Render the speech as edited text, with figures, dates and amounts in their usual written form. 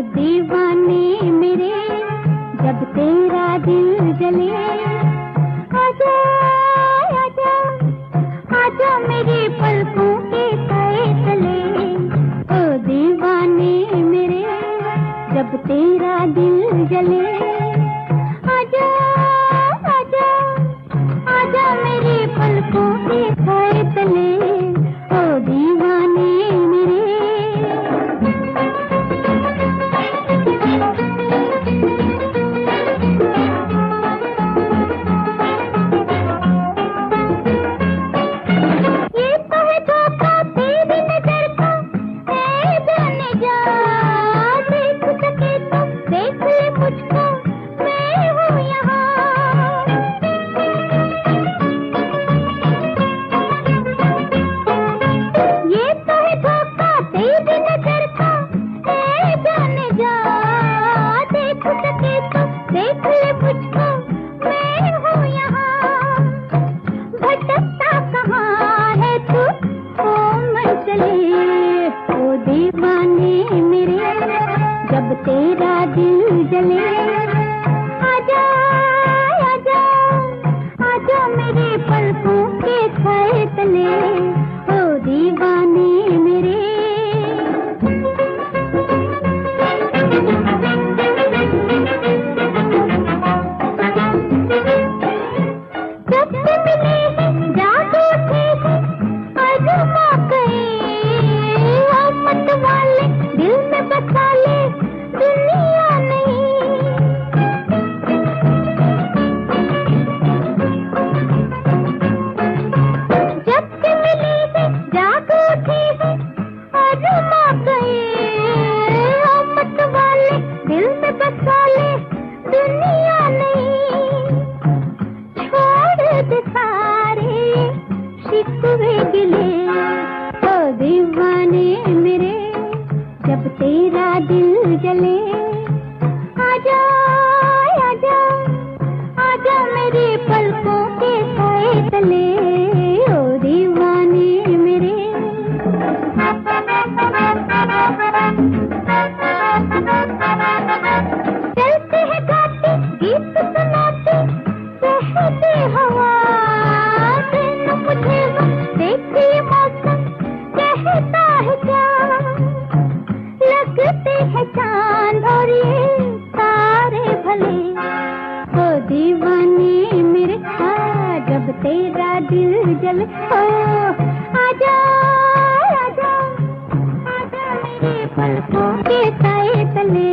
दीवाने मेरे, जब तेरा दिल जले, आजा आजा आजा मेरी पलकों के साए तले। ओ दीवाने मेरे, जब तेरा दिल जले, आजा आजा आजा मेरी पलकों के साए तले। ओ दीवाने मेरे। देख ले मुझको, मैं हूँ यहाँ, भटकता कहाँ है तू, ओ मंज़िले। ओ दीवाने मेरे, जब तेरा दिल जले, आजा आजा आजा मेरे पलकों के साए तले। ओ दीवाने मेरे। ओ दीवाने मेरे, जब तेरा दिल जले, आजा आजा आजा मेरी पलकों के साए तले। ओ दीवाने मेरे। चलते हैं गाते गीत सुनाते, बहते हवा मुझे देखिए मौसम कहता है क्या, लगते हैं चांद और ये तारे भले। ओ दीवाने मेरे, जब तेरा दिल जले, ओ आजा आजा आजा मेरे पलकों के साए तले।